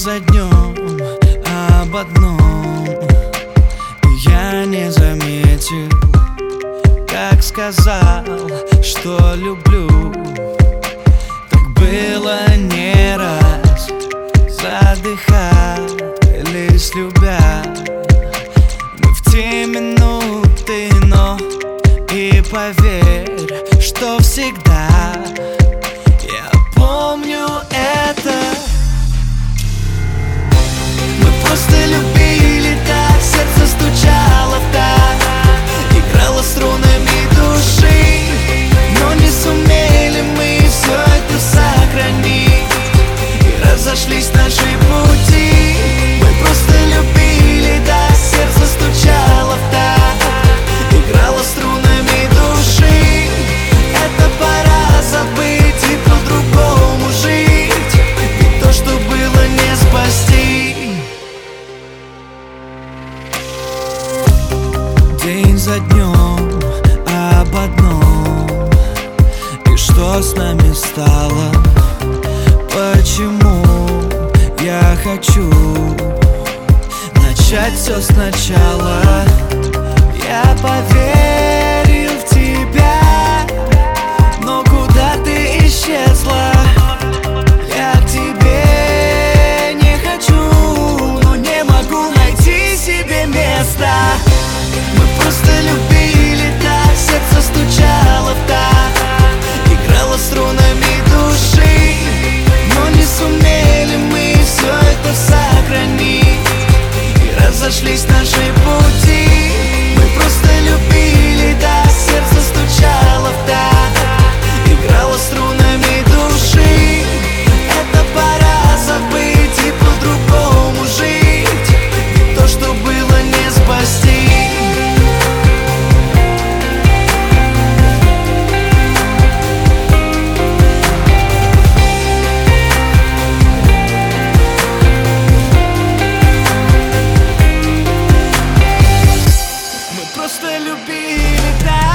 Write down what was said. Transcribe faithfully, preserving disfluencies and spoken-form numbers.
за днем об одном, и я не заметил, как сказал, что люблю. Так было не раз, задыхались, любя. Мы в те минуты, но и поверь, что всегда я помню это. Мы просто любили так, сердце стучало в такт, играло струнами души, но не сумели мы все это сохранить, и разошлись наши пути. Мы просто любили так, сердце стучало в такт, играло струнами души. Это пора забыть и по-другому жить, ведь то, что было, не спасти. День за днем об одном, и что с нами стало? Почему я хочу начать все сначала? Я поверил в тебя, но куда ты исчезла? Я к тебе не хочу, но не могу найти себе места. Мы просто любили так, сердце стучало в такт, играло струнами души, но не сумели мы все это сохранить, и разошлись наши пути. Мы просто любили так, сердце стучало в такт, играло струнами души. Это пора забыть и по-другому жить, ведь то, что было, не спасти. Просто любили так.